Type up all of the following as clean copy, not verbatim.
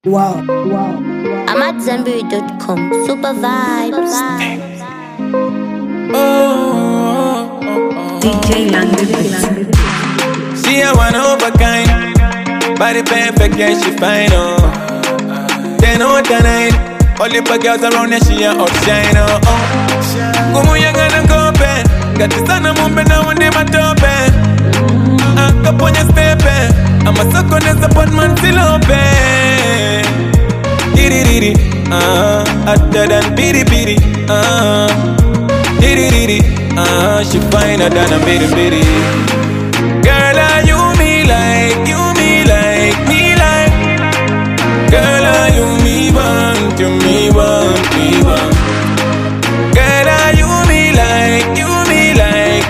Wow. I'm at Zenberry.com. Super vibes. DJ Lange. She a one of a kind, body perfect, yeah, she fine, oh. 10 out of 9, all the girls around here, she a outshine, oh. Como ya gana cope, got the sun a mumbe now and them a tope. Up on your step, I'm a suck on this apartment till open. Diddy, hotter than piri piri, diddy, she finer than a bitty. Girl, are you me like, me like? Girl, are you me want, me want? Girl, are you me like, me like?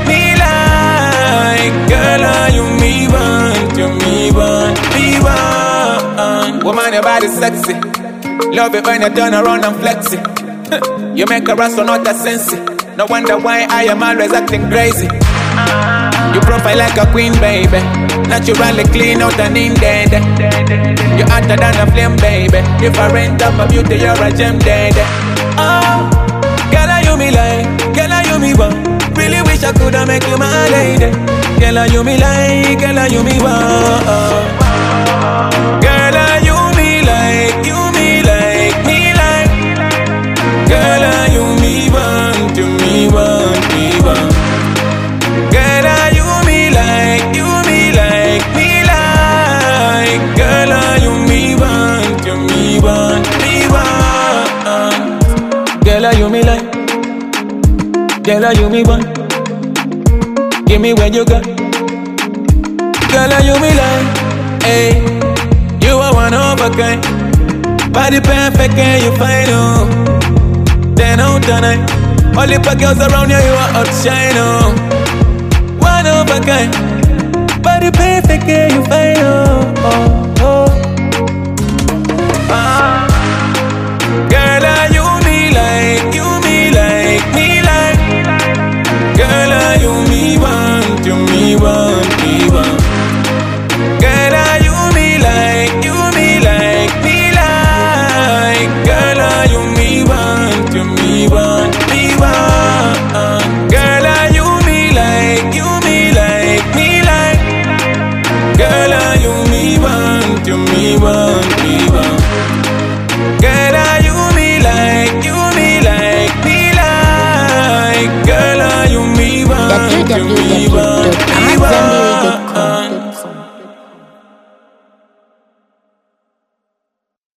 Girl, are you me want? Woman, your body sexy. Love it when you turn around and flex it. You make a rascal not a sensey. No wonder why I am always acting crazy. You profile like a queen, baby. Naturally clean out and in dead. You're hotter than a flame, baby. Different of a beauty, you're a gem dead. Oh, girl, are you me like? Girl, are you me want? Really wish I coulda make you my lady. Girl, are you me like? Girl, are you me want? Girl, are you me like? Me like? Girl, are you me want? Me want? Girl, are you me like? Me like? Girl, are you me want? Girl, are you me like? Girl, are you me want? Give me what you got. Girl, are you me like? Hey, you are one of a kind. Body perfect and you fine, oh. 10 out of 9. All the girls around you, you are outshine, oh. One of a kind. Body perfect and you fine, oh.